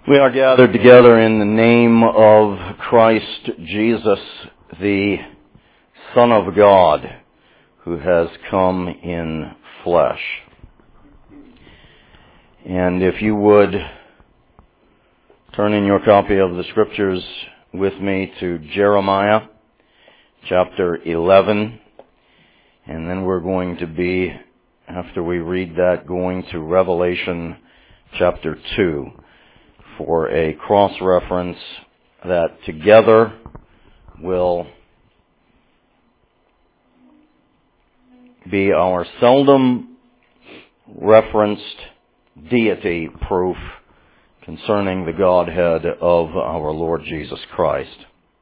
We are gathered together in the name of Christ Jesus, the Son of God, who has come in flesh. And if you would turn in your copy of the Scriptures with me to Jeremiah chapter 11, and then we're going to be, after we read that, going to Revelation chapter 2. For a cross-reference that together will be our seldom referenced deity proof concerning the Godhead of our Lord Jesus Christ.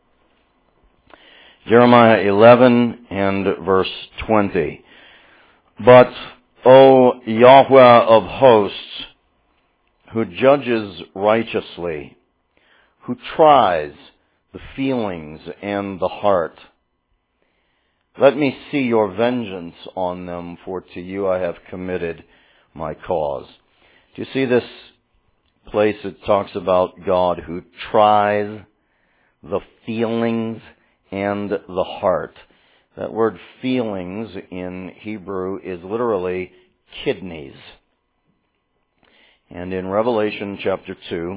Jeremiah 11 and verse 20. But, O Yahweh of hosts, who judges righteously, who tries the feelings and the heart, let me see your vengeance on them, for to you I have committed my cause. Do you see this place? It talks about God who tries the feelings and the heart. That word feelings in Hebrew is literally kidneys. And in Revelation chapter 2,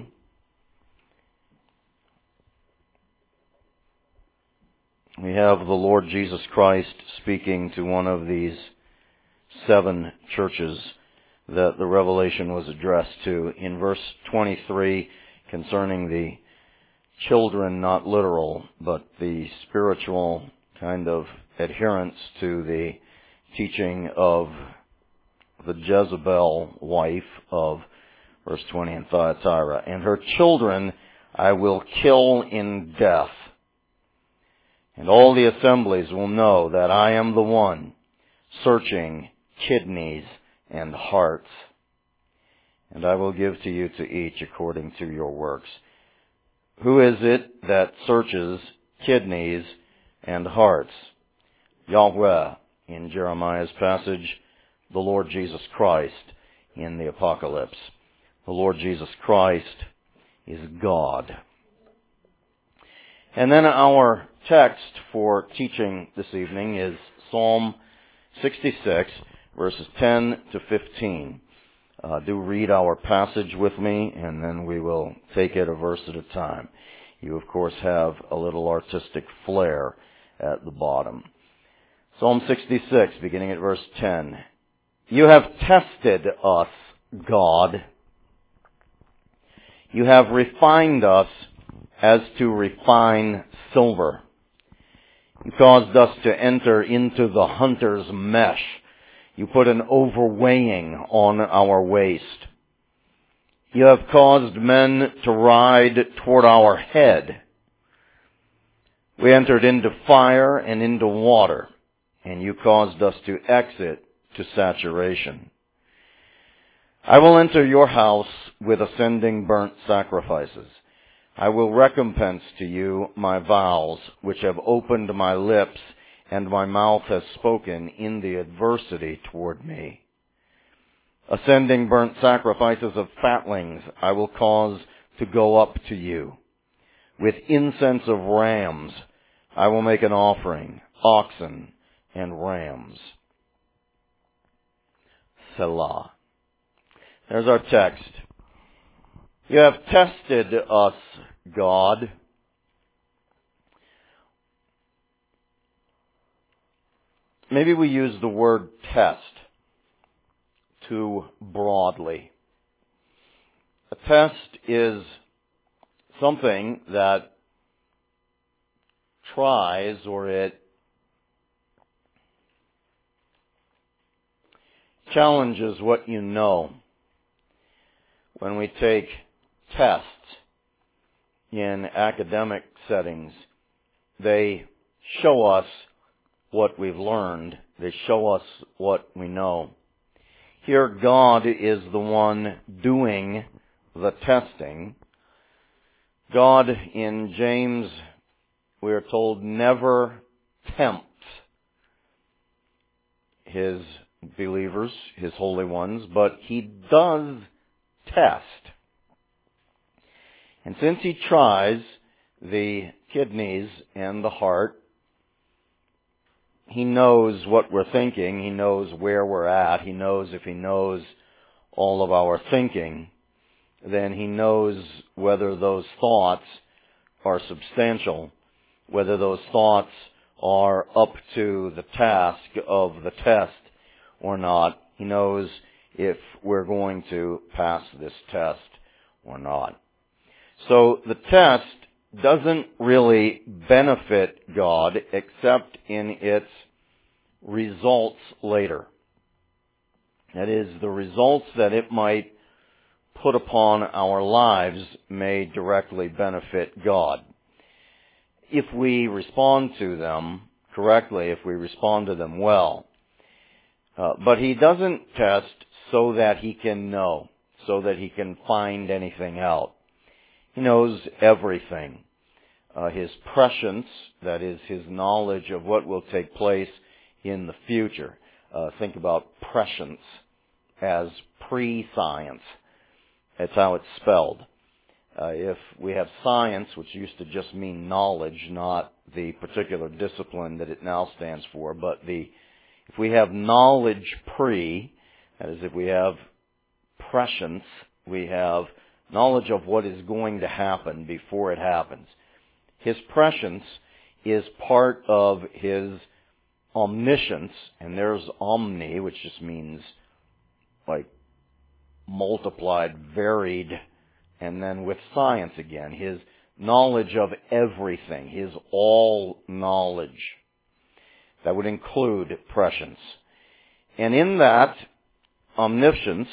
we have the Lord Jesus Christ speaking to one of these 7 churches that the Revelation was addressed to. In verse 23, concerning the children, not literal, but the spiritual kind of adherence to the teaching of the Jezebel wife of verse 20 in Thyatira. And her children I will kill in death. And all the assemblies will know that I am the one searching kidneys and hearts. And I will give to you to each according to your works. Who is it that searches kidneys and hearts? Yahweh in Jeremiah's passage, the Lord Jesus Christ in the Apocalypse. The Lord Jesus Christ is God. And then our text for teaching this evening is Psalm 66, verses 10 to 15. Do read our passage with me, and then we will take it a verse at a time. You, of course, have a little artistic flair at the bottom. Psalm 66, beginning at verse 10. You have tested us, God. You have refined us as to refine silver. You caused us to enter into the hunter's mesh. You put an overweighing on our waist. You have caused men to ride toward our head. We entered into fire and into water, and you caused us to exit to saturation. I will enter your house with ascending burnt sacrifices. I will recompense to you my vows, which have opened my lips, and my mouth has spoken in the adversity toward me. Ascending burnt sacrifices of fatlings I will cause to go up to you. With incense of rams I will make an offering, oxen and rams. Selah. There's our text. You have tested us, God. Maybe we use the word test too broadly. A test is something that tries, or it challenges what you know. When we take tests in academic settings, they show us what we've learned. They show us what we know. Here, God is the one doing the testing. God, in James, we are told, never tempts His believers, His holy ones, but He does test. And since he tries the kidneys and the heart, he knows what we're thinking. He knows where we're at. He knows if he knows all of our thinking, then he knows whether those thoughts are substantial, whether those thoughts are up to the task of the test or not. He knows if we're going to pass this test or not. So the test doesn't really benefit God except in its results later. That is, the results that it might put upon our lives may directly benefit God. If we respond to them correctly, if we respond to them well. But he doesn't test so that he can know, so that he can find anything out. He knows everything. His prescience, that is, his knowledge of what will take place in the future. Think about prescience as pre-science. That's how it's spelled. If we have science, which used to just mean knowledge, not the particular discipline that it now stands for, but if we have knowledge pre, that is, if we have prescience, we have knowledge of what is going to happen before it happens. His prescience is part of his omniscience, and there's omni, which just means like multiplied, varied, and then with science again, his knowledge of everything, his all knowledge. That would include prescience. And in that omniscience,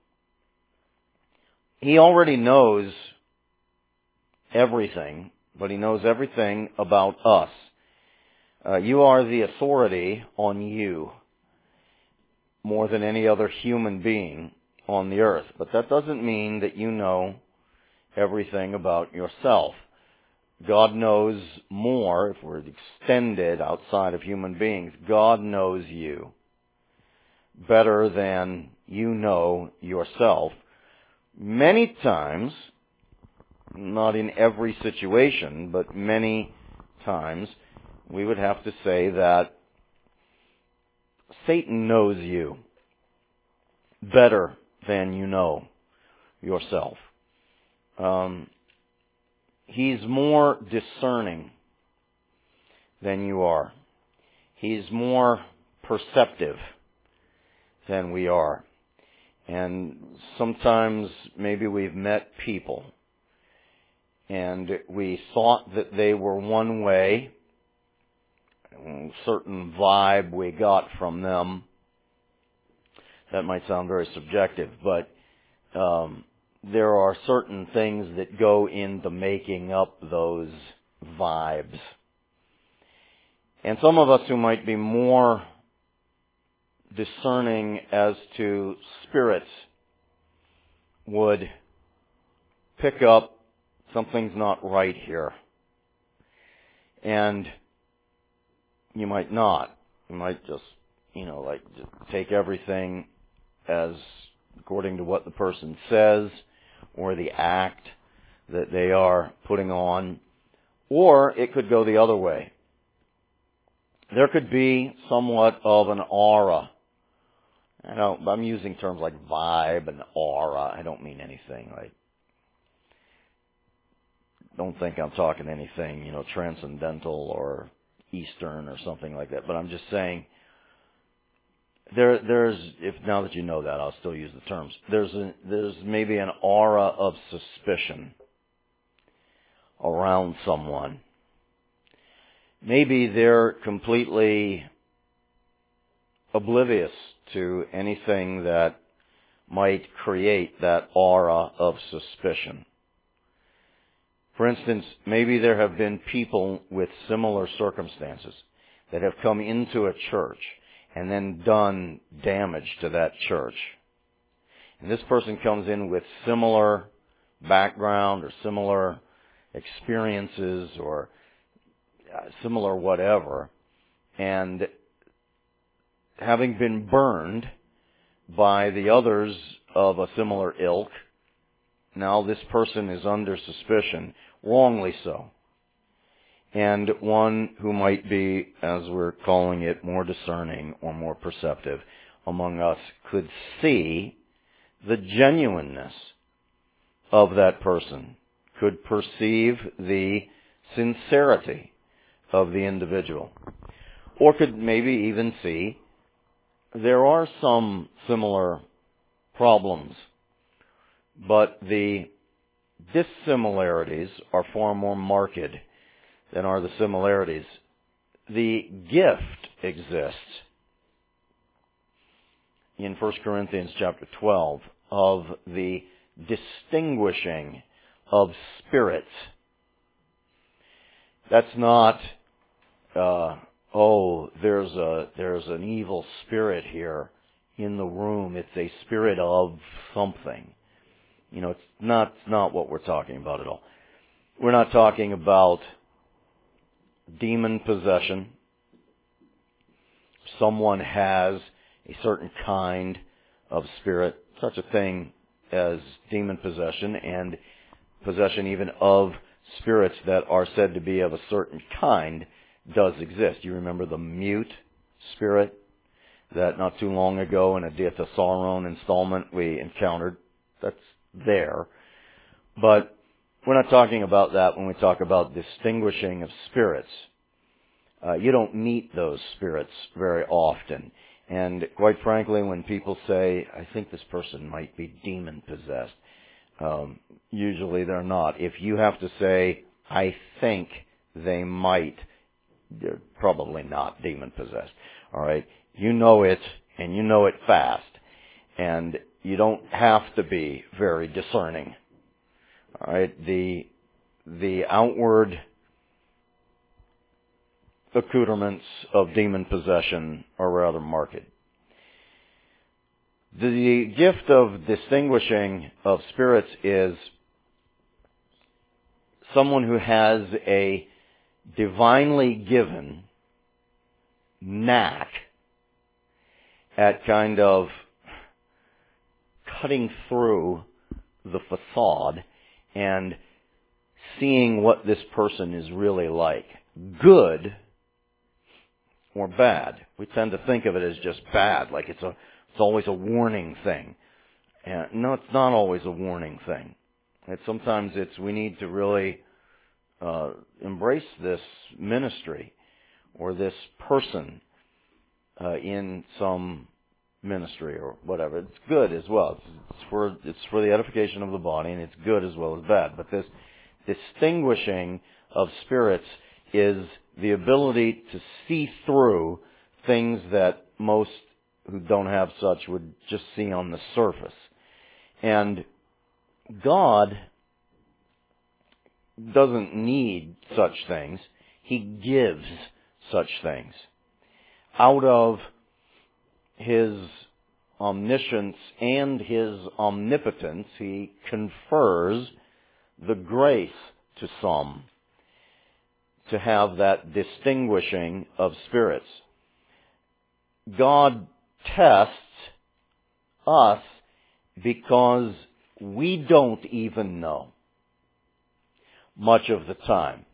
he already knows everything, but he knows everything about us. You are the authority on you more than any other human being on the earth. But that doesn't mean that you know everything about yourself. God knows more, if we're extended outside of human beings. God knows you better than you know yourself. Many times, not in every situation, but many times, we would have to say that Satan knows you better than you know yourself. He's more discerning than you are. He's more perceptive than we are. And sometimes maybe we've met people and we thought that they were one way, a certain vibe we got from them. That might sound very subjective, but there are certain things that go into making up those vibes. And some of us who might be more discerning as to spirits would pick up something's not right here. And you might not. You might just, just take everything as according to what the person says or the act that they are putting on. Or it could go the other way. There could be somewhat of an aura. I'm using terms like vibe and aura. I don't mean anything like, don't think I'm talking anything, transcendental or Eastern or something like that. But I'm just saying, there's now that you know that, I'll still use the terms. There's maybe an aura of suspicion around someone. Maybe they're completely oblivious to anything that might create that aura of suspicion. For instance, maybe there have been people with similar circumstances that have come into a church and then done damage to that church. And this person comes in with similar background or similar experiences or similar whatever, and having been burned by the others of a similar ilk, now this person is under suspicion, wrongly so. And one who might be, as we're calling it, more discerning or more perceptive among us could see the genuineness of that person, could perceive the sincerity of the individual, or could maybe even see there are some similar problems, but the dissimilarities are far more marked than are the similarities. The gift exists in 1 Corinthians chapter 12 of the distinguishing of spirits. That's not, there's an evil spirit here in the room. It's a spirit of something. It's not what we're talking about at all. We're not talking about demon possession. Someone has a certain kind of spirit, such a thing as demon possession, and possession even of spirits that are said to be of a certain kind does exist. You remember the mute spirit that not too long ago in a Dia Thesaurone installment we encountered? That's there. But we're not talking about that when we talk about distinguishing of spirits. You don't meet those spirits very often. And quite frankly, when people say, I think this person might be demon-possessed, usually they're not. If you have to say, I think they might, they're probably not demon-possessed. All right? You know it, and you know it fast. And you don't have to be very discerning. All right? The outward accoutrements of demon possession are rather marked. The gift of distinguishing of spirits is someone who has a divinely given knack at kind of cutting through the facade and seeing what this person is really like. Good or bad. We tend to think of it as just bad, like it's always a warning thing. And no, it's not always a warning thing. Sometimes we need to really embrace this ministry or this person in some ministry or whatever. It's good as well. It's for the edification of the body, and it's good as well as bad. But this distinguishing of spirits is the ability to see through things that most who don't have such would just see on the surface. And God doesn't need such things. He gives such things. Out of His omniscience and His omnipotence, He confers the grace to some to have that distinguishing of spirits. God tests us because we don't even know much of the time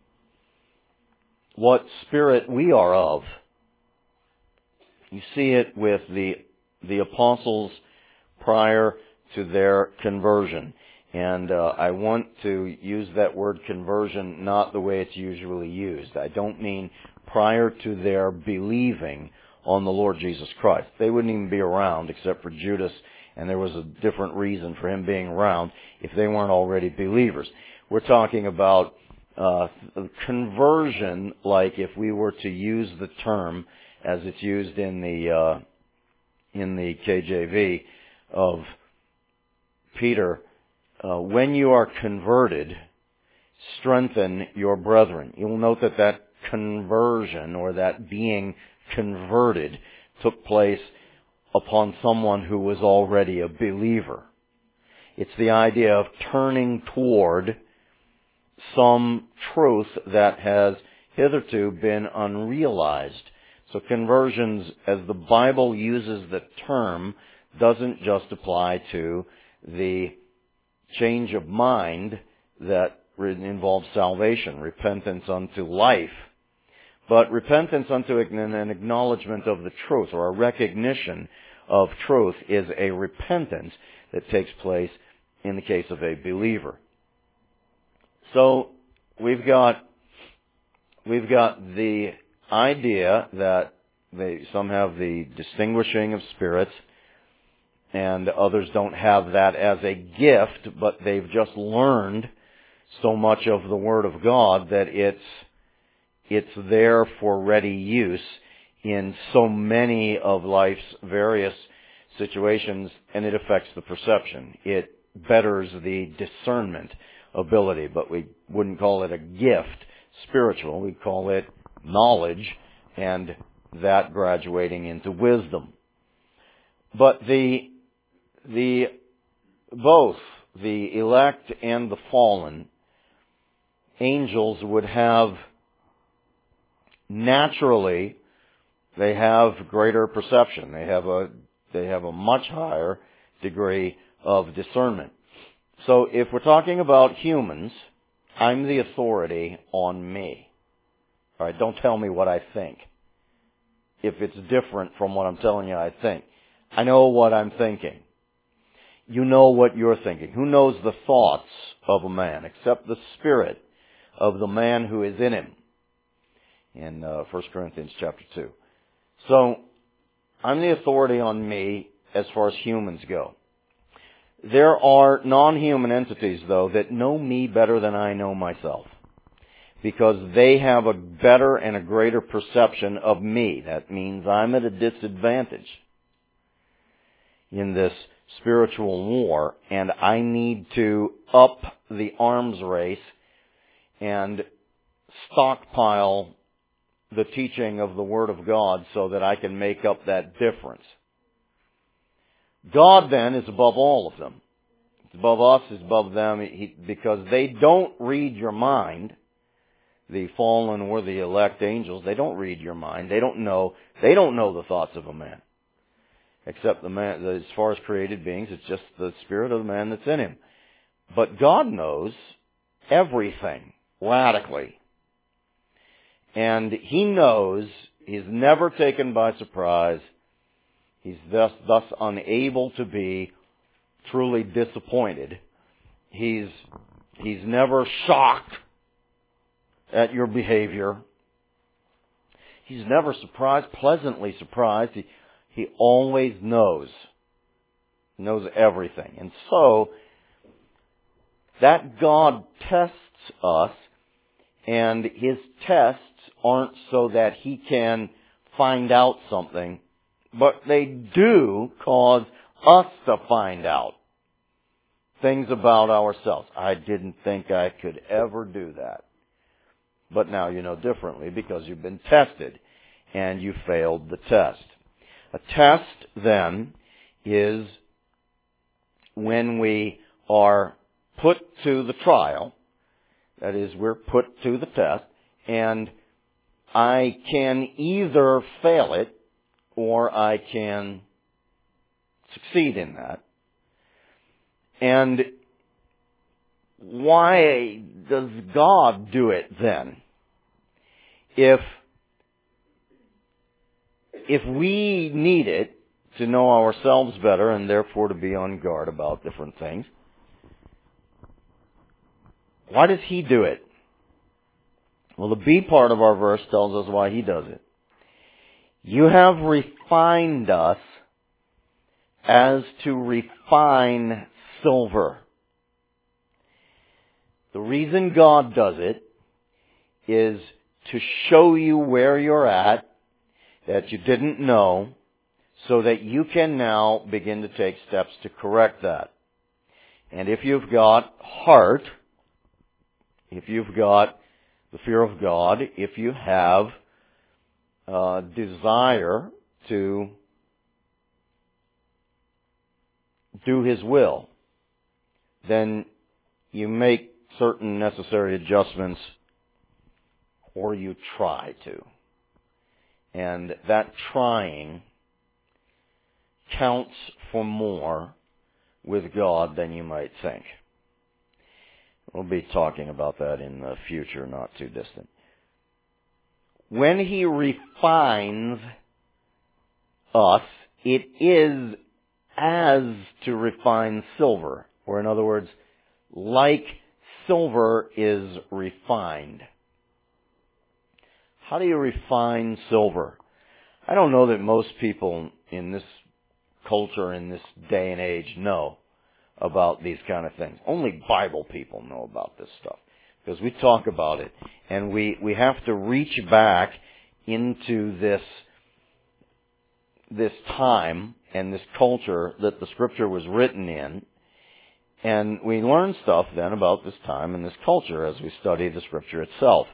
what spirit we are of. You see it with the apostles prior to their conversion. And I want to use that word conversion not the way it's usually used. I don't mean prior to their believing on the Lord Jesus Christ. They wouldn't even be around except for Judas, and there was a different reason for him being around if they weren't already believers. We're talking about conversion, like if we were to use the term as it's used in the KJV of Peter. When you are converted, strengthen your brethren. You will note that conversion, or that being converted, took place upon someone who was already a believer. It's the idea of turning toward some truth that has hitherto been unrealized. So conversions, as the Bible uses the term, doesn't just apply to the change of mind that involves salvation, repentance unto life. But repentance unto an acknowledgement of the truth, or a recognition of truth, is a repentance that takes place in the case of a believer. So we've got the idea that some have the distinguishing of spirits, and others don't have that as a gift, but they've just learned so much of the Word of God that it's there for ready use in so many of life's various situations, and it affects the perception. It betters the discernment ability, but we wouldn't call it a gift spiritual. We'd call it knowledge, and that graduating into wisdom. But both the elect and the fallen angels would have, naturally, they have greater perception. They have a much higher degree of discernment. So if we're talking about humans, I'm the authority on me. All right, don't tell me what I think. If it's different from what I'm telling you I think. I know what I'm thinking. You know what you're thinking. Who knows the thoughts of a man except the spirit of the man who is in him? In 1 Corinthians chapter 2. So, I'm the authority on me as far as humans go. There are non-human entities, though, that know me better than I know myself, because they have a better and a greater perception of me. That means I'm at a disadvantage in this spiritual war, and I need to up the arms race and stockpile the teaching of the Word of God so that I can make up that difference. God then is above all of them. It's above us, it's above them, because they don't read your mind. The fallen or the elect angels, they don't read your mind. They don't know the thoughts of a man. Except the man, as far as created beings, it's just the spirit of the man that's in him. But God knows everything radically. And He knows He's never taken by surprise. He's thus unable to be truly disappointed. He's never shocked at your behavior. He's never pleasantly surprised. He always knows everything. And so, that God tests us, and His tests aren't so that He can find out something, but they do cause us to find out things about ourselves. I didn't think I could ever do that. But now you know differently because you've been tested and you failed the test. A test, then, is when we are put to the trial. That is, we're put to the test, and I can either fail it or I can succeed in that. And why does God do it then? If we need it to know ourselves better and therefore to be on guard about different things, why does He do it? Well, the B part of our verse tells us why He does it. You have refined us as to refine silver. The reason God does it is to show you where you're at that you didn't know, so that you can now begin to take steps to correct that. And if you've got heart, if you've got the fear of God, if you have desire to do His will, then you make certain necessary adjustments, or you try to. And that trying counts for more with God than you might think. We'll be talking about that in the future, not too distant. When He refines us, it is as to refine silver, or in other words, like silver is refined. How do you refine silver? I don't know that most people in this culture, in this day and age, know about these kind of things. Only Bible people know about this stuff, because we talk about it, and we have to reach back into this time and this culture that the Scripture was written in, and we learn stuff then about this time and this culture as we study the Scripture itself.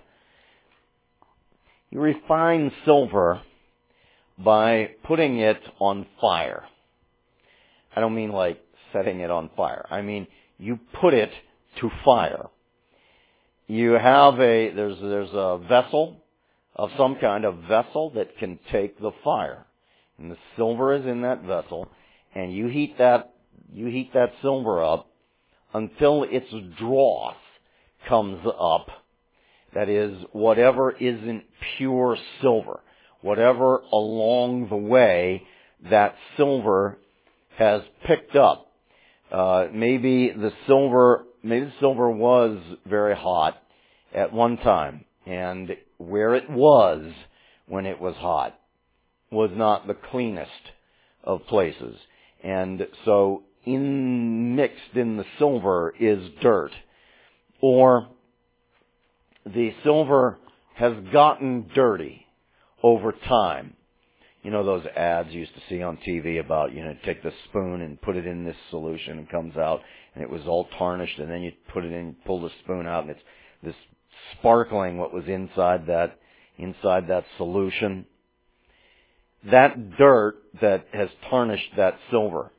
You refine silver by putting it on fire. I don't mean like setting it on fire. I mean, you put it to fire. You have there's a vessel of some kind of vessel that can take the fire. And the silver is in that vessel, and you heat that silver up until its dross comes up. That is, whatever isn't pure silver, whatever along the way that silver has picked up. Maybe the silver was very hot at one time, and where it was when it was hot was not the cleanest of places. And so mixed in the silver is dirt. Or the silver has gotten dirty over time. You know those ads you used to see on TV about, take the spoon and put it in this solution and it comes out and it was all tarnished, and then you put it in, pull the spoon out, and it's this sparkling what was inside that solution. That dirt that has tarnished that silver.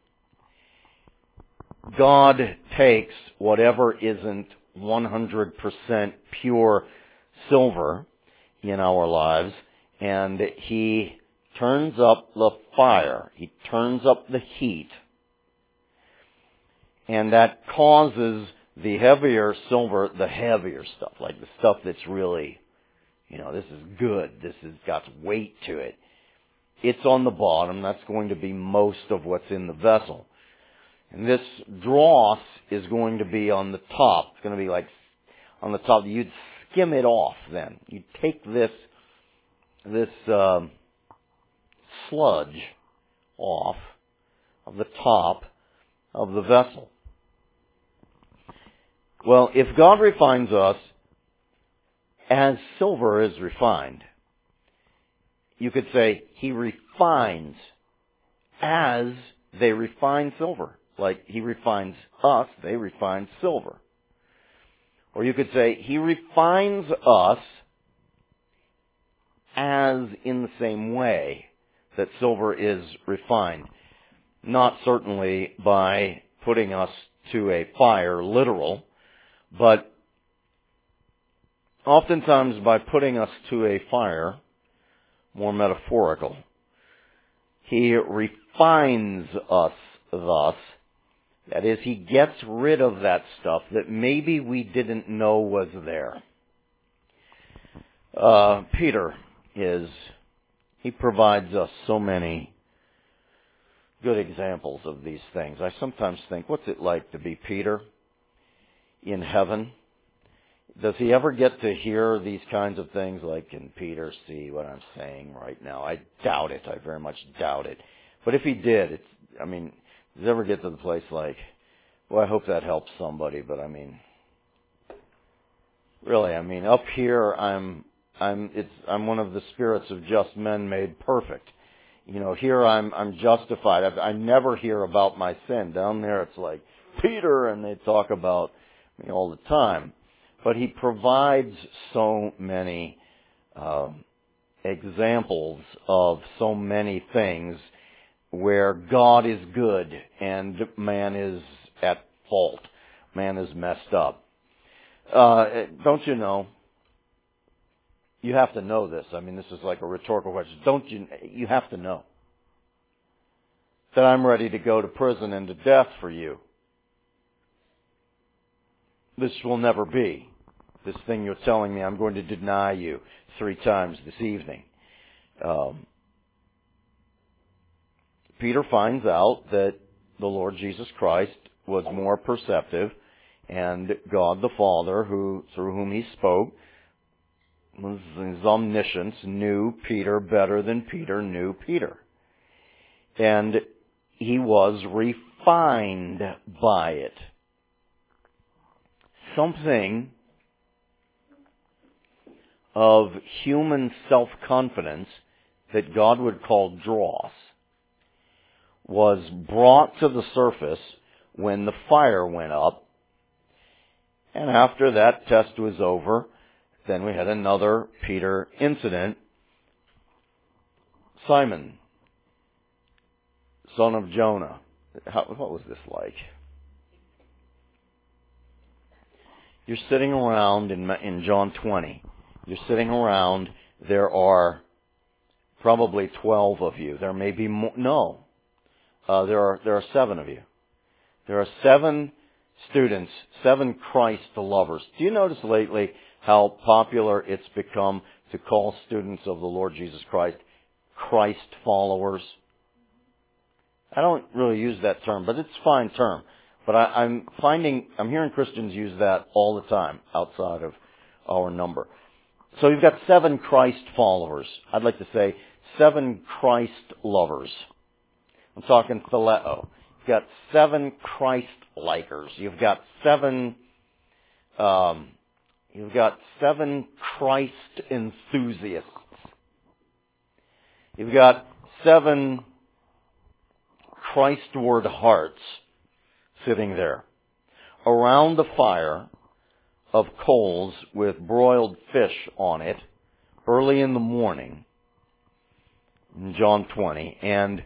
God takes whatever isn't 100% pure silver in our lives, and He turns up the fire. He turns up the heat. And that causes the heavier silver, the heavier stuff, like the stuff that's really, this is good. This has got weight to it. It's on the bottom. That's going to be most of what's in the vessel. And this dross is going to be on the top. It's going to be like on the top. You'd skim it off then. You'd take this sludge off of the top of the vessel. Well, if God refines us as silver is refined, you could say He refines as they refine silver. Like He refines us, they refine silver. Or you could say He refines us as in the same way that silver is refined. Not certainly by putting us to a fire, literal, but oftentimes by putting us to a fire, more metaphorical. He refines us thus. That is, He gets rid of that stuff that maybe we didn't know was there. Peter he provides us so many good examples of these things. I sometimes think, what's it like to be Peter in heaven? Does he ever get to hear these kinds of things like, can Peter see what I'm saying right now? I doubt it. I very much doubt it. But if he did, does he ever get to the place like, well, I hope that helps somebody, but really, up here I'm one of the spirits of just men made perfect. Here I'm justified. I never hear about my sin. Down there it's like Peter, and they talk about me all the time. But He provides so many examples of so many things where God is good and man is at fault. Man is messed up. Don't you know? You have to know this. This is like a rhetorical question. You have to know that I'm ready to go to prison and to death for you. this will never be. This thing you're telling me I'm going to deny you 3 times this evening. Peter finds out that the Lord Jesus Christ was more perceptive, and God the Father, through whom he spoke, his omniscience, knew Peter better than Peter knew Peter. And he was refined by it. Something of human self-confidence that God would call dross was brought to the surface when the fire went up. And after that test was over, then we had another Peter incident. Simon, son of Jonah. What was this like? You're sitting around in John 20. You're sitting around. There are probably 12 of you. There may be more. No. There are 7 of you. There are 7 students, 7 Christ lovers. Do you notice lately how popular it's become to call students of the Lord Jesus Christ Christ followers? I don't really use that term, but it's a fine term. But I'm hearing Christians use that all the time outside of our number. So you've got 7 Christ followers. I'd like to say 7 Christ lovers. I'm talking phileo. You've got 7 Christ likers. You've got 7 Christ enthusiasts. You've got 7 Christward hearts sitting there around the fire of coals with broiled fish on it early in the morning in John 20. And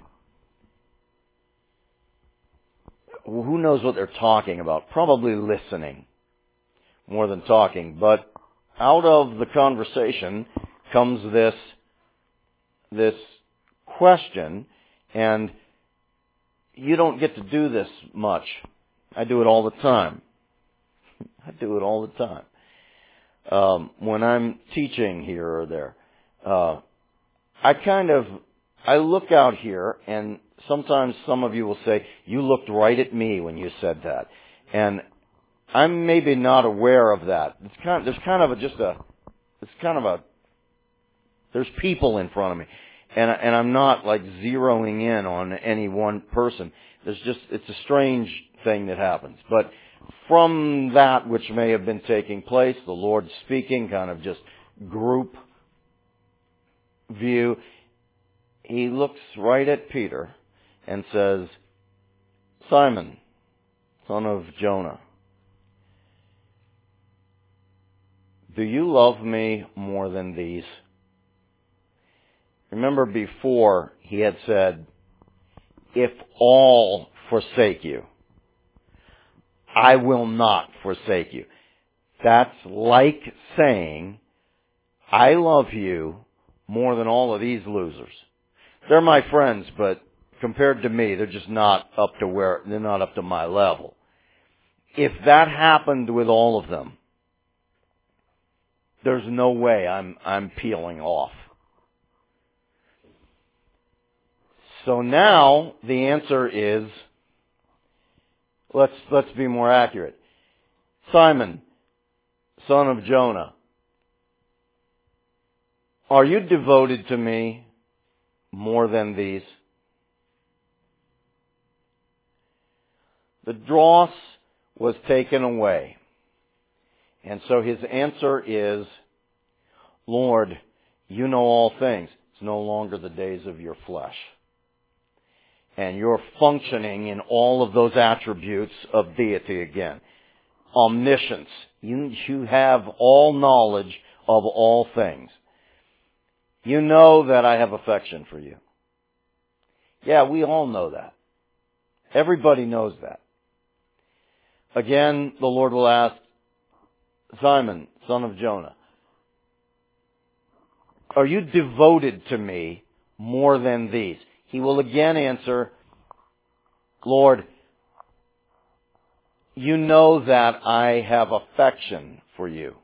who knows what they're talking about? Probably listening more than talking. But out of the conversation comes this question, and you don't get to do this much. I do it all the time. When I'm teaching here or there, I look out here, and sometimes some of you will say, "You looked right at me when you said that," and I'm maybe not aware of that. There's people in front of me, and I'm not like zeroing in on any one person. It's a strange thing that happens. But from that which may have been taking place, the Lord speaking, kind of just group view, he looks right at Peter and says, "Simon, son of Jonah, do you love me more than these?" Remember before he had said, "If all forsake you, I will not forsake you." That's like saying, I love you more than all of these losers. They're my friends, but compared to me, they're just not up to my level. If that happened with all of them, there's no way I'm peeling off. So now the answer is, let's be more accurate. Simon, son of Jonah, are you devoted to me more than these? The dross was taken away. And so his answer is, "Lord, you know all things. It's no longer the days of your flesh. And you're functioning in all of those attributes of deity again. Omniscience. You have all knowledge of all things. You know that I have affection for you." Yeah, we all know that. Everybody knows that. Again, the Lord will ask, "Simon, son of Jonah, are you devoted to me more than these?" He will again answer, "Lord, you know that I have affection for you.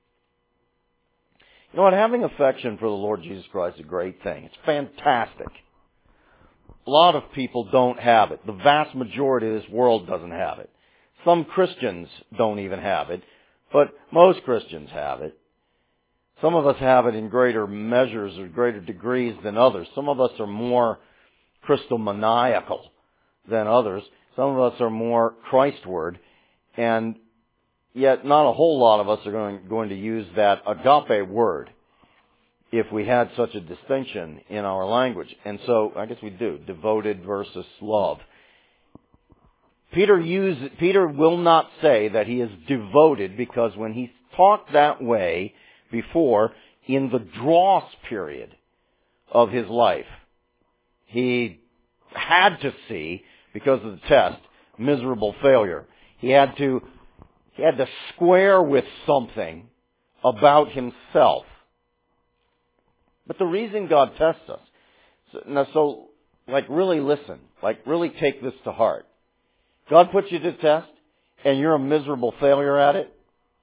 You know what? Having affection for the Lord Jesus Christ is a great thing. It's fantastic. A lot of people don't have it. The vast majority of this world doesn't have it. Some Christians don't even have it, but most Christians have it. Some of us have it in greater measures or greater degrees than others. Some of us are more Christomaniacal than others. Some of us are more Christward, and yet not a whole lot of us are going to use that agape word if we had such a distinction in our language. And so, I guess we do, devoted versus love. Peter will not say that he is devoted, because when he talked that way before, in the dross period of his life, he had to see, because of the test, miserable failure. He had to square with something about himself. But the reason God tests us, really listen, really take this to heart. God puts you to the test, and you're a miserable failure at it.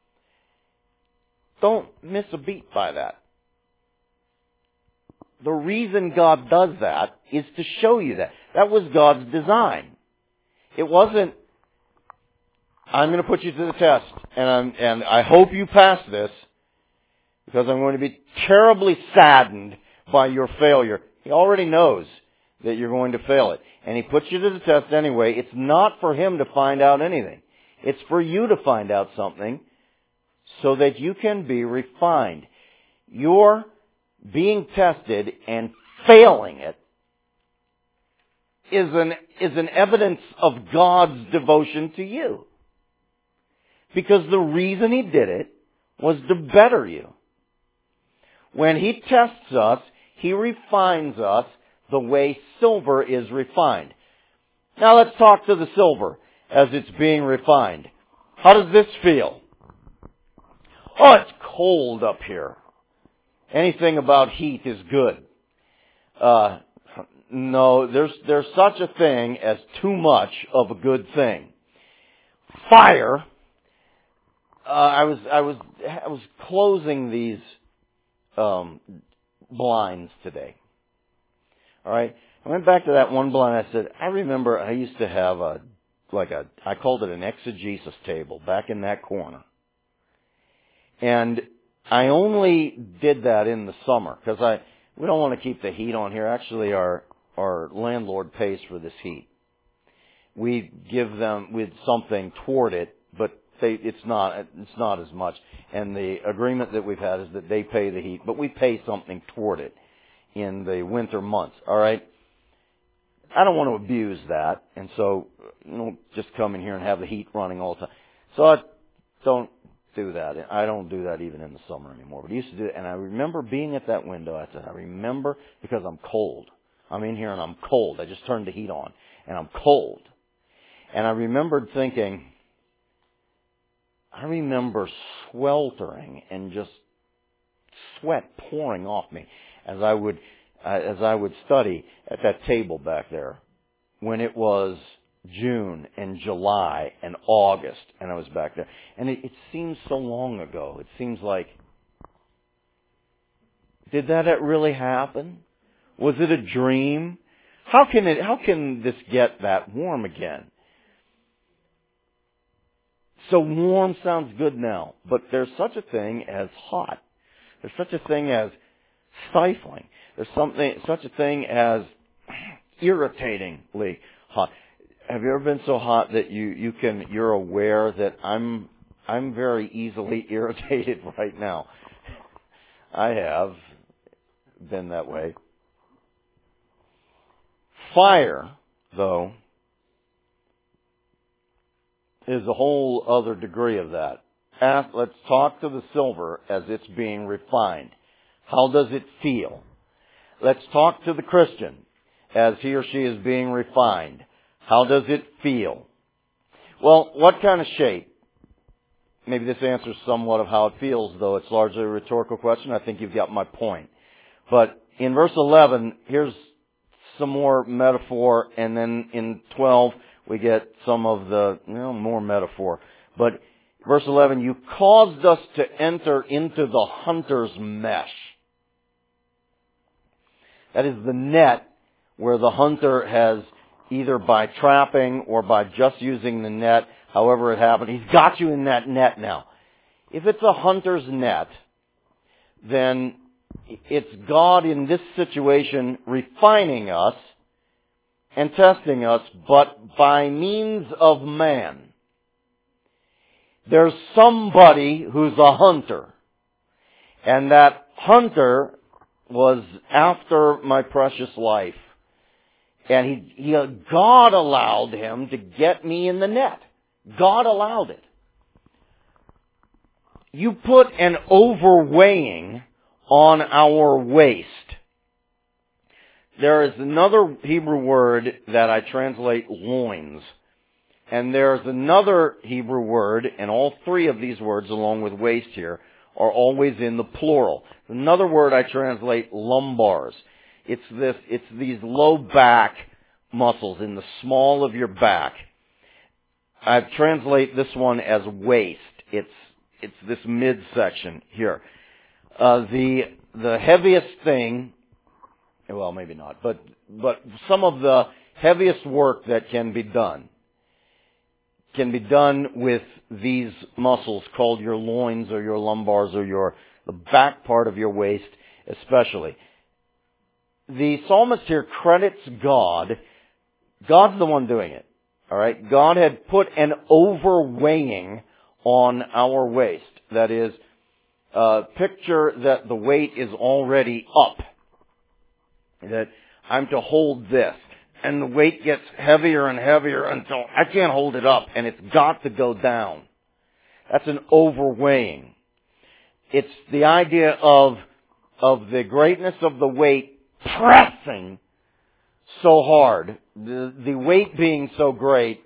Don't miss a beat by that. The reason God does that is to show you that. That was God's design. It wasn't, I'm going to put you to the test, and I hope you pass this, because I'm going to be terribly saddened by your failure. He already knows that you're going to fail it. And He puts you to the test anyway. It's not for Him to find out anything. It's for you to find out something so that you can be refined. You're being tested and failing it is an evidence of God's devotion to you. Because the reason He did it was to better you. When He tests us, He refines us the way silver is refined. Now let's talk to the silver as it's being refined. How does this feel? Oh, it's cold up here. Anything about heat is good. No, there's such a thing as too much of a good thing. Fire. I was closing these blinds today. All right, I went back to that one blind. I said, I remember I used to have I called it an exegesis table back in that corner, and I only did that in the summer because we don't want to keep the heat on here. Actually, our landlord pays for this heat. We give them with something toward it, but it's not as much. And the agreement that we've had is that they pay the heat, but we pay something toward it in the winter months. All right. I don't want to abuse that, and so just come in here and have the heat running all the time. So I don't do that. I don't do that even in the summer anymore. But I used to do it, and I remember being at that window. I remember because I'm cold. I'm in here and I'm cold. I just turned the heat on, and I'm cold. And I remembered thinking, I remember sweltering and just sweat pouring off me as I would study at that table back there when it was June and July and August, and I was back there. And it seems so long ago. It seems like, did that really happen? Was it a dream? How can this get that warm again? So warm sounds good now, but there's such a thing as hot. There's such a thing as stifling. There's such a thing as irritatingly hot. Have you ever been so hot that you're aware that I'm very easily irritated right now? I have been that way. Fire, though, is a whole other degree of that. Let's talk to the silver as it's being refined. How does it feel? Let's talk to the Christian as he or she is being refined. How does it feel? Well, what kind of shape? Maybe this answers somewhat of how it feels, though it's largely a rhetorical question. I think you've got my point. But in verse 11, here's some more metaphor, and then in 12, we get some of the, more metaphor. But verse 11, you caused us to enter into the hunter's mesh. That is the net where the hunter has, either by trapping or by just using the net, however it happened, he's got you in that net now. If it's a hunter's net, then it's God in this situation refining us and testing us, but by means of man. There's somebody who's a hunter, and that hunter was after my precious life. And God allowed him to get me in the net. God allowed it. You put an overweighing on our waist. There is another Hebrew word that I translate loins. And there's another Hebrew word, and all three of these words, along with waist here, are always in the plural. Another word I translate lumbars. It's these low back muscles in the small of your back. I translate this one as waist. It's this midsection here. The heaviest thing, well, maybe not, but some of the heaviest work that can be done with these muscles called your loins or your lumbars or the back part of your waist especially. The psalmist here credits God. God's the one doing it. All right? God had put an overweighing on our waist. That is, picture that the weight is already up. That I'm to hold this. And the weight gets heavier and heavier until I can't hold it up, and it's got to go down. That's an overweighing. It's the idea of the greatness of the weight pressing so hard, the weight being so great,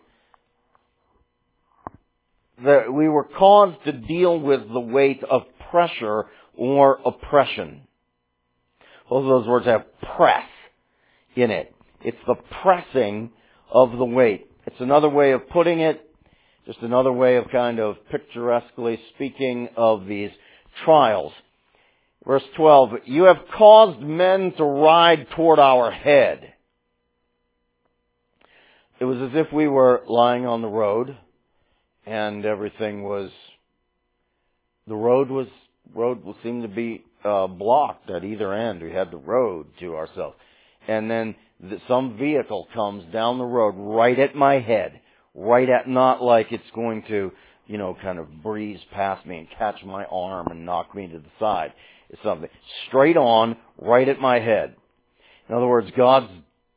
that we were caused to deal with the weight of pressure or oppression. Both of those words have press in it. It's the pressing of the weight. It's another way of putting it, just another way of kind of picturesquely speaking of these trials. Verse 12, you have caused men to ride toward our head. It was as if we were lying on the road and everything was, the road seemed to be blocked at either end. We had the road to ourselves. And then some vehicle comes down the road right at my head, not like it's going to, kind of breeze past me and catch my arm and knock me to the side. It's something straight on, right at my head. In other words, God's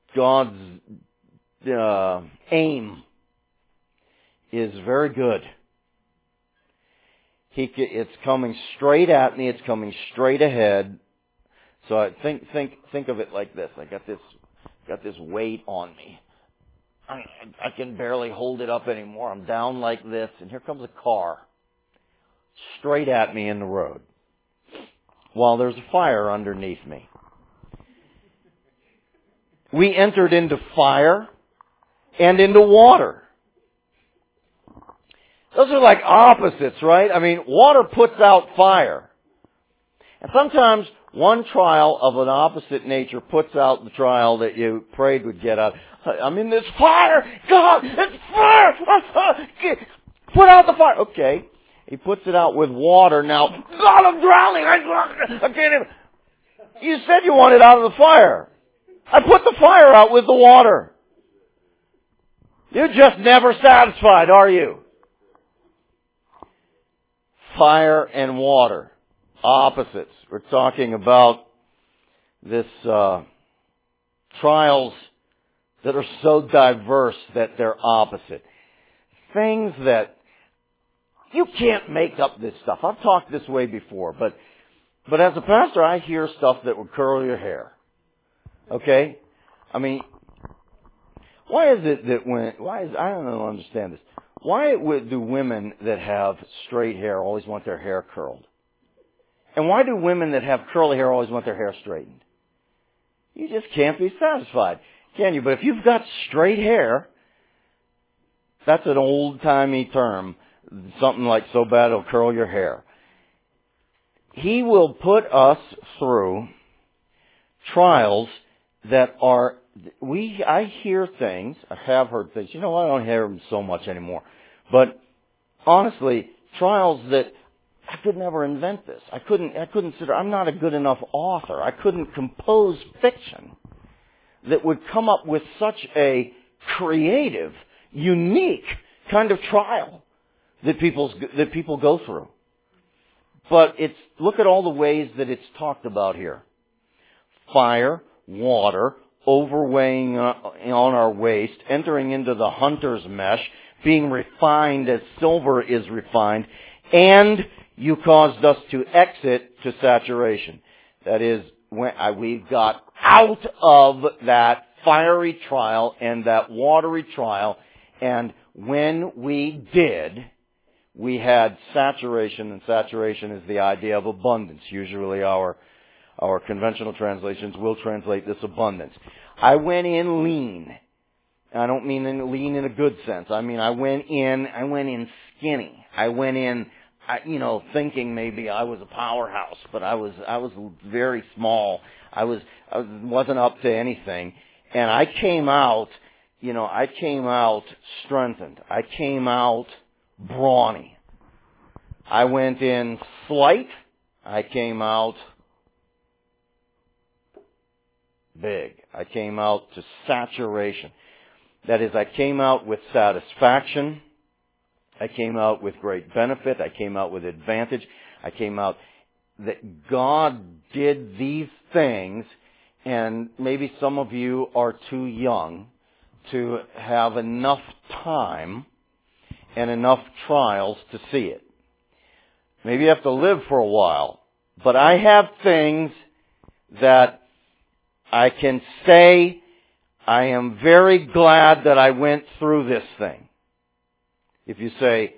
aim is very good. It's coming straight at me. It's coming straight ahead. So I think of it like this. I got this weight on me. I can barely hold it up anymore. I'm down like this, and here comes a car straight at me in the road while there's a fire underneath me. We entered into fire and into water. Those are like opposites, right? I mean, water puts out fire. And sometimes one trial of an opposite nature puts out the trial that you prayed would get out. I'm in this fire! God, it's fire! Put out the fire! Okay. He puts it out with water. Now, God, I'm drowning! I can't even... You said you wanted out of the fire. I put the fire out with the water. You're just never satisfied, are you? Fire and water. Opposites. We're talking about this trials that are so diverse that they're opposite. Things that you can't make up this stuff. I've talked this way before, but as a pastor, I hear stuff that would curl your hair. Okay? I mean, why is it that I don't understand this. Why do women that have straight hair always want their hair curled? And why do women that have curly hair always want their hair straightened? You just can't be satisfied, can you? But if you've got straight hair, That's an old-timey term. Something like so bad it'll curl your hair. He will put us through trials that are, I hear things, I have heard things, I don't hear them so much anymore. But honestly, trials that I could never invent this. I couldn't I'm not a good enough author. I couldn't compose fiction that would come up with such a creative, unique kind of trial that people go through. But look at all the ways that it's talked about here. Fire, water, overweighing on our waist, entering into the hunter's mesh, being refined as silver is refined, and you caused us to exit to saturation. That is, when we got out of that fiery trial and that watery trial, and when we did, we had saturation, and saturation is the idea of abundance. Usually our conventional translations will translate this abundance. I went in lean. I don't mean lean in a good sense. I mean I went in skinny. I went in thinking maybe I was a powerhouse, but I was very small. I wasn't up to anything. And I came out strengthened. I came out brawny. I went in slight. I came out big. I came out to saturation. That is, I came out with satisfaction. I came out with great benefit. I came out with advantage. I came out that God did these things, and maybe some of you are too young to have enough time and enough trials to see it. Maybe you have to live for a while. But I have things that I can say I am very glad that I went through this thing. If you say,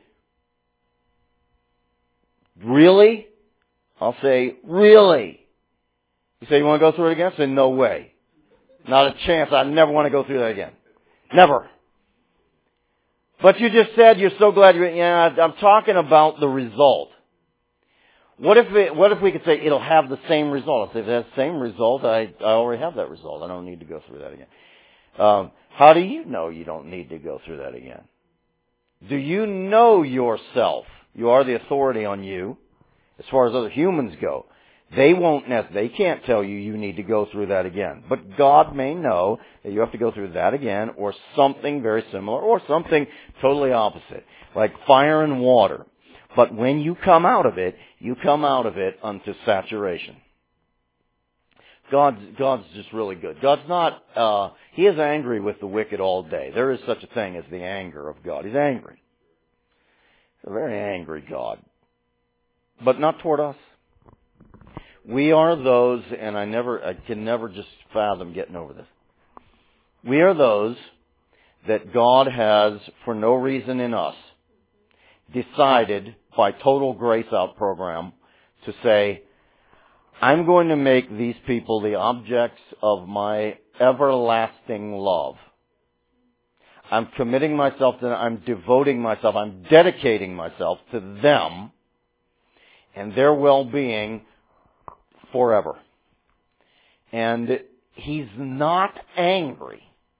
really? I'll say, really? You say, you want to go through it again? I say, no way. Not a chance. I never want to go through that again. Never. But you just said you're so glad I'm talking about the result. What if we could say it'll have the same result? I'll say if it has the same result, I already have that result. I don't need to go through that again. How do you know you don't need to go through that again? Do you know yourself? You are the authority on you. As far as other humans go, they can't tell you need to go through that again. But God may know that you have to go through that again, or something very similar, or something totally opposite, like fire and water. But when you come out of it unto saturation. God's just really good. God's not, He is angry with the wicked all day. There is such a thing as the anger of God. He's angry. He's a very angry God. But not toward us. We are those, and I can never just fathom getting over this. We are those that God has, for no reason in us, decided by total grace out program to say, I'm going to make these people the objects of my everlasting love. I'm committing myself to them. I'm devoting myself. I'm dedicating myself to them and their well-being forever. And He's not angry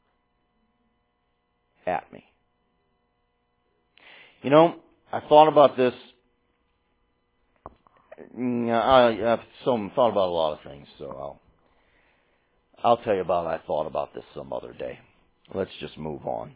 at me. I thought about this. I've thought about a lot of things, so I'll tell you I thought about this some other day. Let's just move on.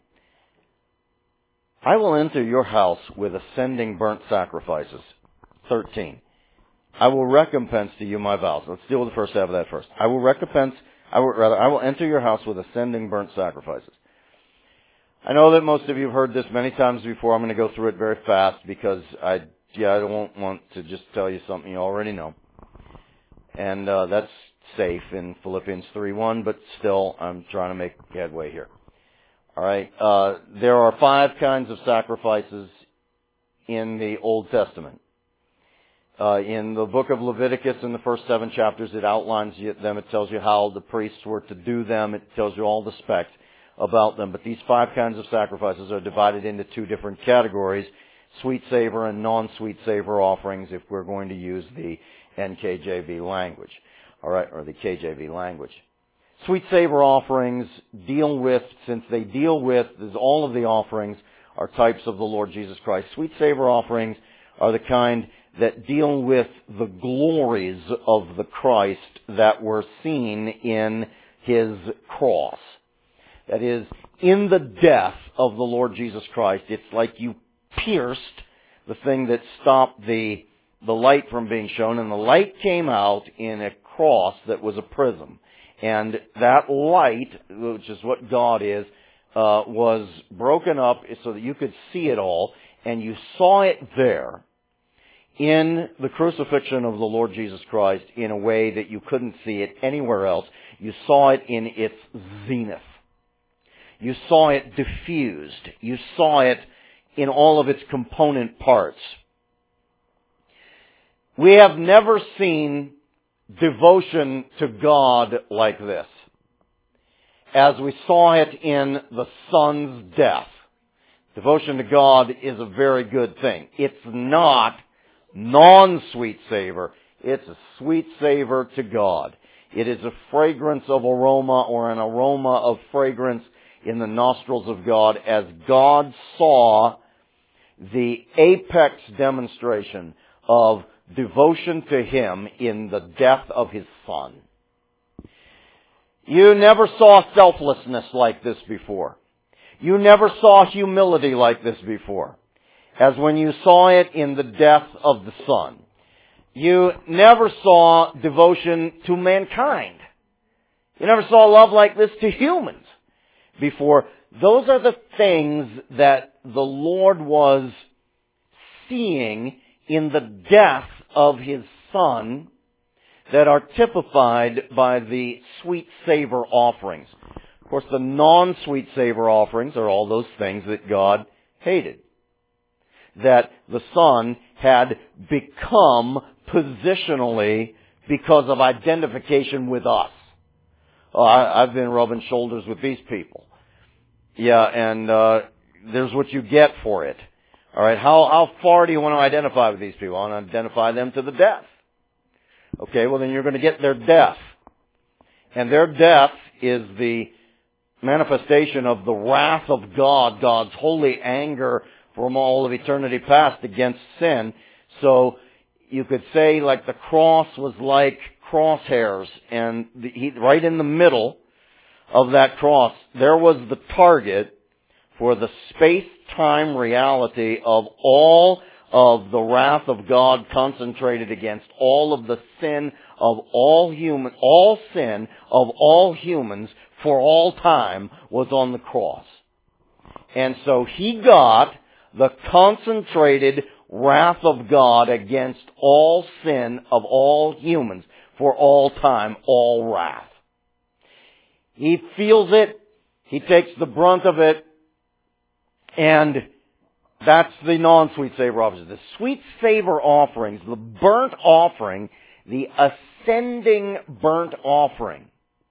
I will enter your house with ascending burnt sacrifices. 13. I will recompense to you my vows. Let's deal with the first half of that first. I will enter your house with ascending burnt sacrifices. I know that most of you have heard this many times before. I'm going to go through it very fast because I don't want to just tell you something you already know. And that's safe in Philippians 3:1, but still I'm trying to make headway here. All right. There are 5 kinds of sacrifices in the Old Testament. In the book of Leviticus, in the first 7 chapters, it outlines them. It tells you how the priests were to do them. It tells you all the specs about them. But these 5 kinds of sacrifices are divided into 2 different categories, sweet savor and non-sweet savor offerings, if we're going to use the NKJV language, all right, or the KJV language. Sweet savor offerings deal with, since they deal with, as all of the offerings are types of the Lord Jesus Christ, sweet savor offerings are the kind that deal with the glories of the Christ that were seen in His cross. That is, in the death of the Lord Jesus Christ, it's like you pierced the thing that stopped the light from being shown, and the light came out in a cross that was a prism. And that light, which is what God is, was broken up so that you could see it all, and you saw it there in the crucifixion of the Lord Jesus Christ in a way that you couldn't see it anywhere else. You saw it in its zenith. You saw it diffused. You saw it in all of its component parts. We have never seen devotion to God like this, as we saw it in the Son's death. Devotion to God is a very good thing. It's not non-sweet savor. It's a sweet savor to God. It is a fragrance of aroma, or an aroma of fragrance in the nostrils of God, as God saw the apex demonstration of devotion to Him in the death of His Son. You never saw selflessness like this before. You never saw humility like this before, as when you saw it in the death of the Son. You never saw devotion to mankind. You never saw love like this to humans before. Those are the things that the Lord was seeing in the death of His Son that are typified by the sweet savor offerings. Of course, the non-sweet savor offerings are all those things that God hated, that the Son had become positionally because of identification with us. Oh, I've been rubbing shoulders with these people. Yeah, and there's what you get for it. All right, how far do you want to identify with these people? I want to identify them to the death. Okay, well then you're going to get their death. And their death is the manifestation of the wrath of God, God's holy anger from all of eternity past against sin. So you could say, like, the cross was like crosshairs, and right in the middle of that cross, there was the target for the space-time reality of all of the wrath of God concentrated against all of the sin of all sin of all humans for all time was on the cross. And so He got the concentrated wrath of God against all sin of all humans for all time, all wrath. He feels it. He takes the brunt of it. And that's the non-sweet savor offerings. The sweet savor offerings, the burnt offering, the ascending burnt offering,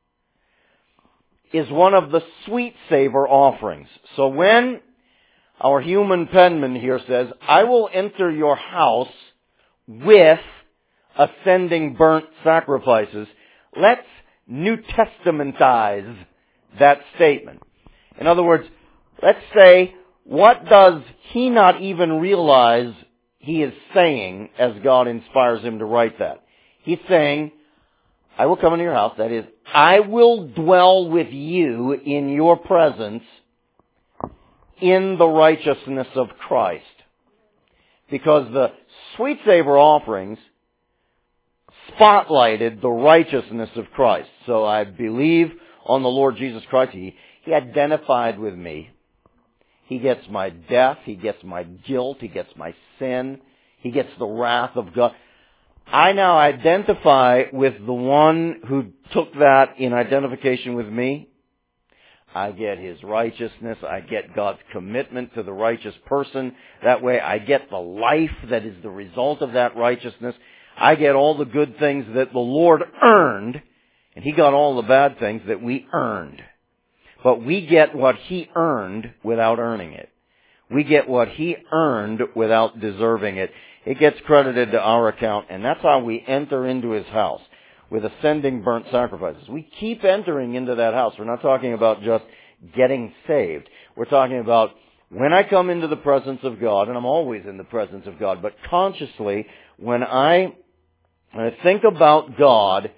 is one of the sweet savor offerings. So when our human penman here says, I will enter your house with ascending burnt sacrifices, let's New Testamentize that statement. In other words, let's say, what does he not even realize he is saying as God inspires him to write that? He's saying, I will come into your house, that is, I will dwell with you in your presence in the righteousness of Christ. Because the sweet savor offerings spotlighted the righteousness of Christ. So I believe on the Lord Jesus Christ. He identified with me. He gets my death. He gets my guilt. He gets my sin. He gets the wrath of God. I now identify with the one who took that in identification with me. I get His righteousness. I get God's commitment to the righteous person. That way I get the life that is the result of that righteousness. I get all the good things that the Lord earned, and He got all the bad things that we earned. But we get what He earned without earning it. We get what He earned without deserving it. It gets credited to our account, and that's how we enter into His house, with ascending burnt sacrifices. We keep entering into that house. We're not talking about just getting saved. We're talking about when I come into the presence of God, and I'm always in the presence of God, but consciously, when I think about God,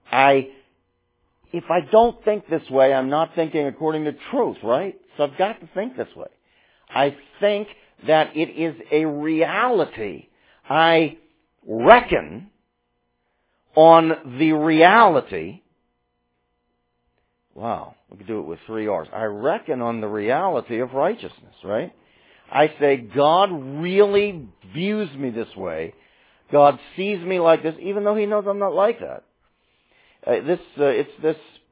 if I don't think this way, I'm not thinking according to truth, right? So I've got to think this way. I think that it is a reality. I reckon on the reality. Wow, we could do it with 3 R's. I reckon on the reality of righteousness, right? I say, God really views me this way. God sees me like this, even though He knows I'm not like that. It's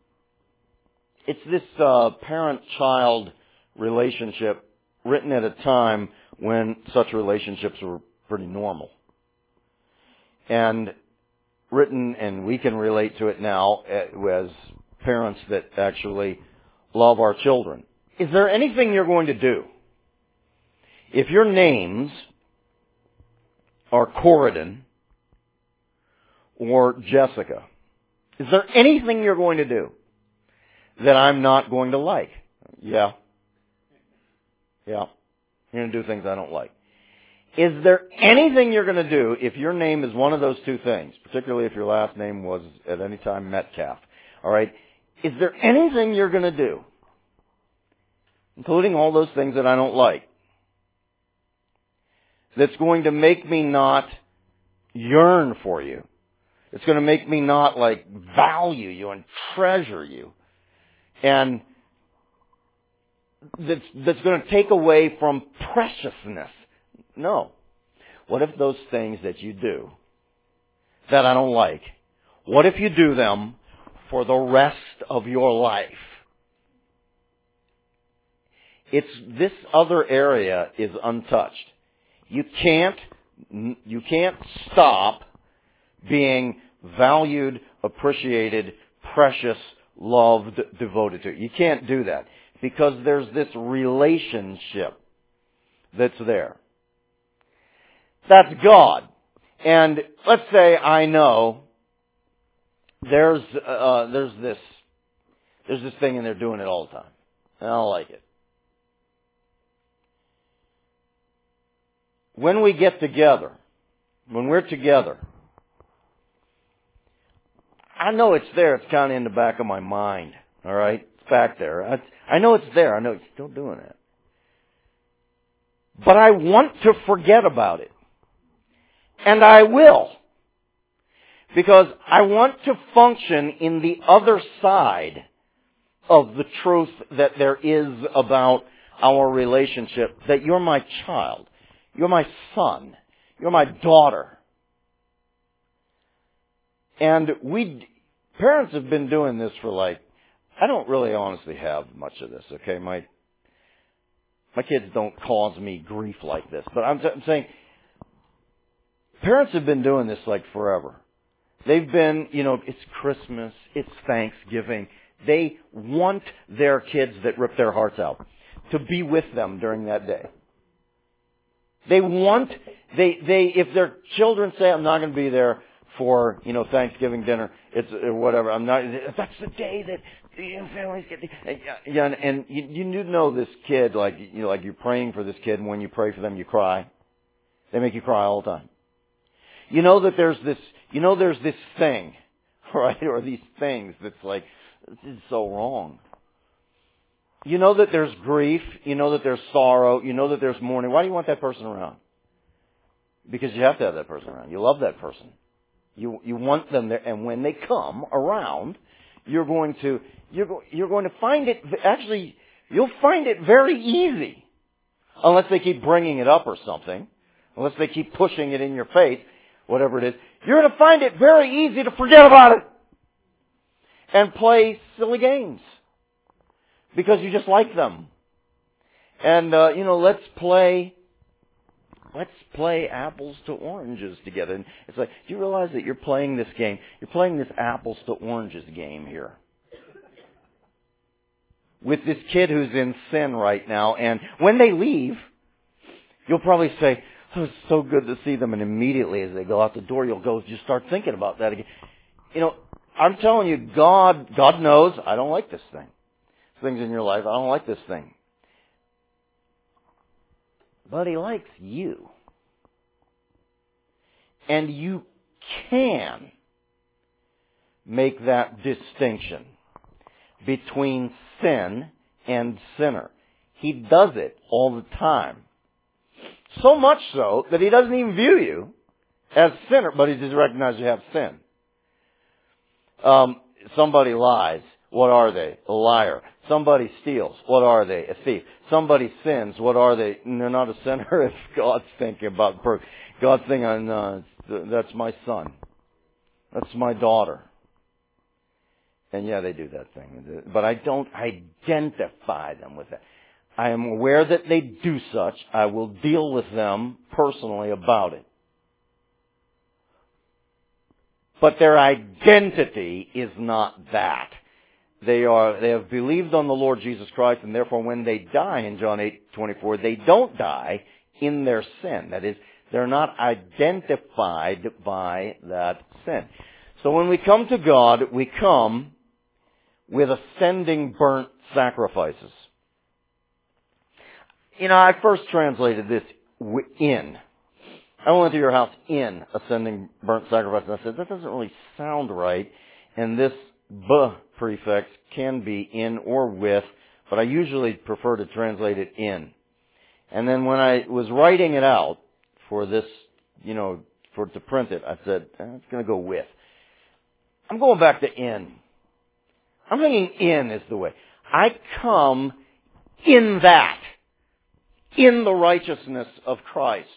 this parent-child relationship written at a time when such relationships were pretty normal. And written, and we can relate to it now as parents that actually love our children. Is there anything you're going to do if your names are Corridon or Jessica? Is there anything you're going to do that I'm not going to like? Yeah. You're going to do things I don't like. Is there anything you're going to do if your name is one of those two things, particularly if your last name was at any time Metcalf? All right? Is there anything you're going to do, including all those things that I don't like, that's going to make me not yearn for you? It's going to make me not value you and treasure you. And that's going to take away from preciousness. No. What if those things that you do that I don't like, what if you do them for the rest of your life? This other area is untouched. You can't stop being valued, appreciated, precious, loved, devoted to. You can't do that because there's this relationship that's there. That's God. And let's say I know there's this thing and they're doing it all the time. And I don't like it. When we get together, when we're together, I know it's there. It's kind of in the back of my mind. All right? It's back there. I know it's there. I know it's still doing it. But I want to forget about it. And I will. Because I want to function in the other side of the truth that there is about our relationship, that you're my child. You're my son. You're my daughter. And parents have been doing this for I don't really honestly have much of this, okay? My kids don't cause me grief like this. But I'm saying, parents have been doing this forever. They've been, it's Christmas, it's Thanksgiving. They want their kids that rip their hearts out to be with them during that day. If their children say, I'm not going to be there for, Thanksgiving dinner, it's whatever, that's the day that families get and you know this kid, you're praying for this kid, and when you pray for them, you cry. They make you cry all the time. You know that there's this thing, right, or these things that's this is so wrong. You know that there's grief. You know that there's sorrow. You know that there's mourning. Why do you want that person around? Because you have to have that person around. You love that person. You want them there. And when they come around, you're going to find it, actually, you'll find it very easy. Unless they keep bringing it up or something. Unless they keep pushing it in your face, whatever it is. You're going to find it very easy to forget about it. And play silly games. Because you just like them. And, let's play apples to oranges together. And it's do you realize that you're playing this game? You're playing this apples to oranges game here. with this kid who's in sin right now. And when they leave, you'll probably say, oh, it's so good to see them. And immediately as they go out the door, you'll just start thinking about that again. You know, I'm telling you, God knows I don't like this thing. Things in your life, I don't like this thing. But He likes you. And you can make that distinction between sin and sinner. He does it all the time. So much so that He doesn't even view you as sinner, but He just recognizes you have sin. Somebody lies. What are they? A liar. Somebody steals. What are they? A thief. Somebody sins. What are they? They're not a sinner if God's thinking about God's thinking, that's my son. That's my daughter. And yeah, they do that thing. But I don't identify them with that. I am aware that they do such. I will deal with them personally about it. But their identity is not that. They have believed on the Lord Jesus Christ, and therefore when they die in John 8:24, they don't die in their sin. That is, they're not identified by that sin. So when we come to God, we come with ascending burnt sacrifices. You know, I first translated this in. I went to your house in ascending burnt sacrifice, and I said, that doesn't really sound right. And this b prefix can be in or with, but I usually prefer to translate it in. And then when I was writing it out for this, to print it, I said, it's going to go with. I'm going back to in. I'm thinking in is the way. I come in that. In the righteousness of Christ.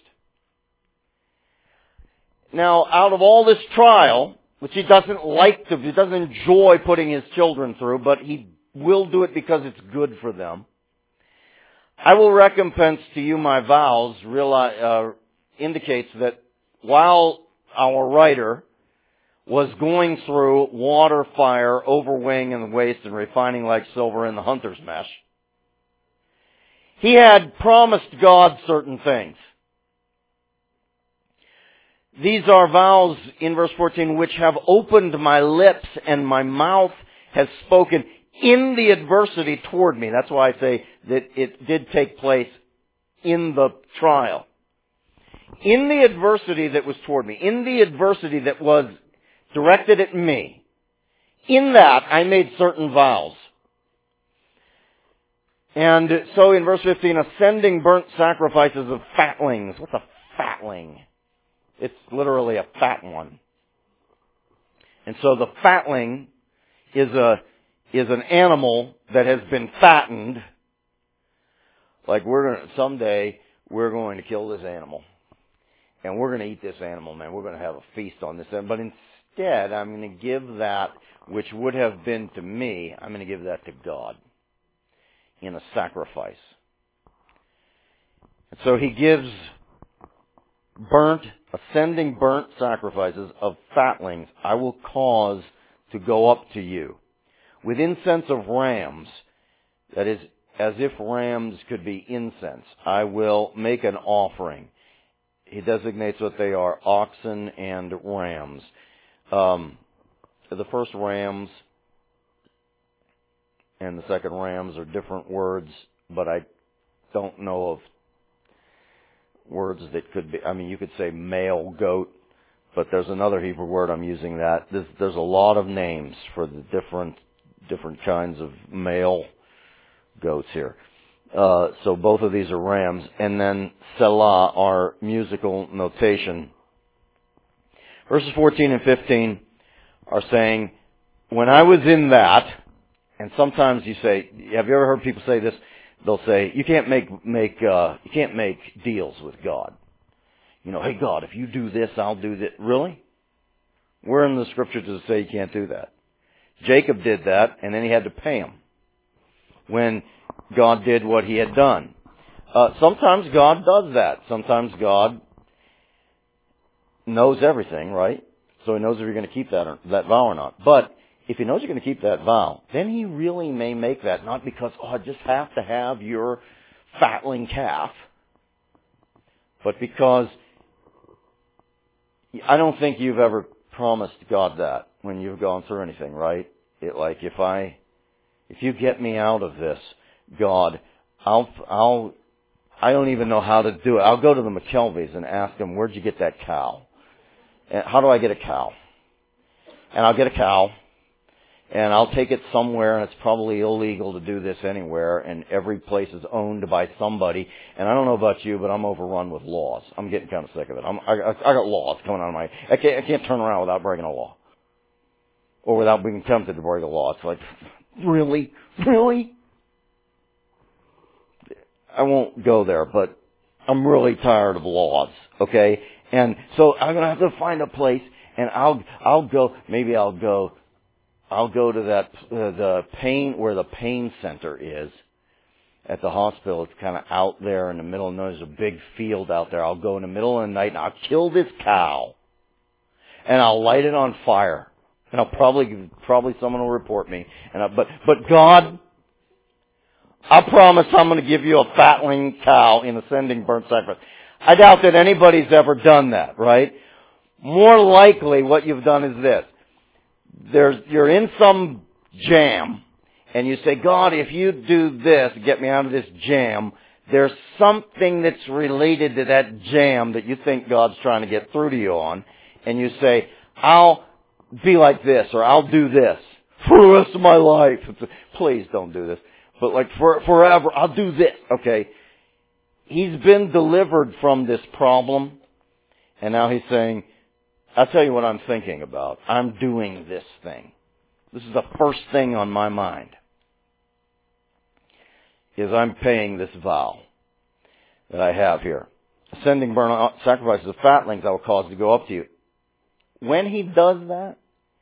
Now, out of all this trial, which He doesn't He doesn't enjoy putting His children through, but He will do it because it's good for them. I will recompense to you my vows indicates that while our writer was going through water, fire, overweighing in the waste, and refining like silver in the hunter's mesh, he had promised God certain things. These are vows in verse 14, which have opened my lips and my mouth has spoken in the adversity toward me. That's why I say that it did take place in the trial. In the adversity that was toward me, in the adversity that was directed at me, in that I made certain vows. And so in verse 15, ascending burnt sacrifices of fatlings. What's a fatling? It's literally a fat one. And so the fatling is an animal that has been fattened. Like someday we're going to kill this animal. And we're going to eat this animal, man. We're going to have a feast on this. But instead, I'm going to give that which would have been to me, I'm going to give that to God in a sacrifice. And so He gives ascending burnt sacrifices of fatlings I will cause to go up to you. With incense of rams, that is, as if rams could be incense, I will make an offering. He designates what they are, oxen and rams. The first rams and the second rams are different words, but I don't know of words that could be, you could say male goat, but there's another Hebrew word I'm using that. There's a lot of names for the different kinds of male goats here. So both of these are rams. And then Selah, our musical notation. Verses 14 and 15 are saying, when I was in that, and sometimes you say, have you ever heard people say this? They'll say, you can't make deals with God. Hey God, if you do this, I'll do that. Really? Where in the scripture does it say you can't do that? Jacob did that, and then he had to pay him when God did what He had done. Sometimes God does that. Sometimes God knows everything, right? So He knows if you're going to keep that vow or not. But if he knows you're going to keep that vow, then he really may make that, not because, I just have to have your fatling calf, but because I don't think you've ever promised God that when you've gone through anything, right? If you get me out of this, God, I don't even know how to do it. I'll go to the McKelveys and ask them, where'd you get that cow? And how do I get a cow? And I'll get a cow, and I'll take it somewhere, and it's probably illegal to do this anywhere, and every place is owned by somebody. And I don't know about you, but I'm overrun with laws. I'm getting kind of sick of it. I got laws coming out of my... I can't turn around without breaking a law. Or without being tempted to break a law. It's like, really? Really? I won't go there, but I'm really tired of laws, okay? And so I'm going to have to find a place, and I'll go to that, the pain, where the pain center is at the hospital. It's kind of out there in the middle, and there's a big field out there. I'll go in the middle of the night, and I'll kill this cow, and I'll light it on fire. And I'll probably someone will report me. But God, I promise I'm going to give you a fatling cow in ascending burnt sacrifice. I doubt that anybody's ever done that, right? More likely what you've done is this. You're in some jam, and you say, God, if you do this, get me out of this jam, there's something that's related to that jam that you think God's trying to get through to you on, and you say, I'll be like this, or I'll do this for the rest of my life. Please don't do this. But like forever, I'll do this. Okay. He's been delivered from this problem, and now he's saying, I'll tell you what I'm thinking about. I'm doing this thing. This is the first thing on my mind, is I'm paying this vow that I have here. Sending burnt sacrifices of fatlings I will cause to go up to you. When he does that,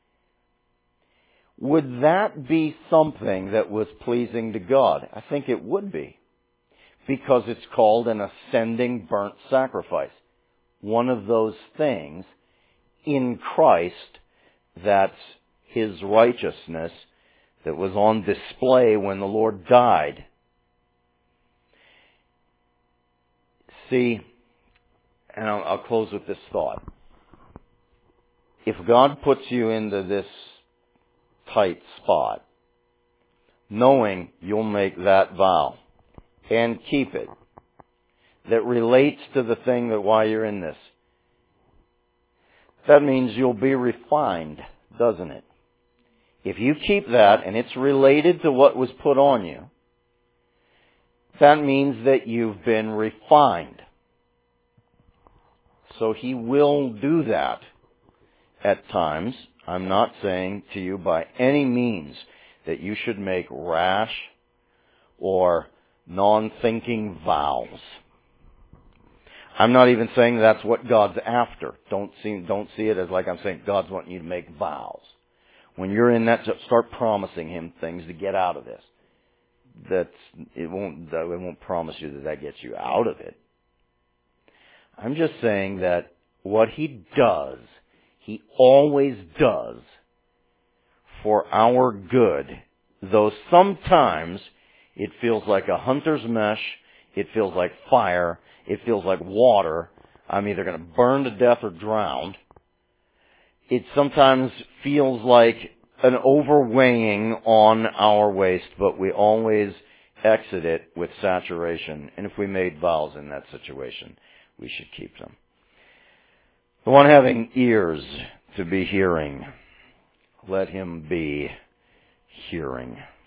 would that be something that was pleasing to God? I think it would be, because it's called an ascending burnt sacrifice. One of those things in Christ that's his righteousness that was on display when the Lord died. See, and I'll close with this thought. If God puts you into this tight spot, knowing you'll make that vow and keep it, that relates to the thing that why you're in this, that means you'll be refined, doesn't it? If you keep that and it's related to what was put on you, that means that you've been refined. So he will do that at times. I'm not saying to you by any means that you should make rash or non-thinking vows. I'm not even saying that's what God's after. Don't see it as like I'm saying God's wanting you to make vows. When you're in that, start promising him things to get out of this. It won't promise you that gets you out of it. I'm just saying that what he does, he always does for our good, though sometimes it feels like a hunter's mesh, it feels like fire, it feels like water. I'm either going to burn to death or drown. It sometimes feels like an overweighing on our waist, but we always exit it with saturation. And if we made vows in that situation, we should keep them. The one having ears to be hearing, let him be hearing.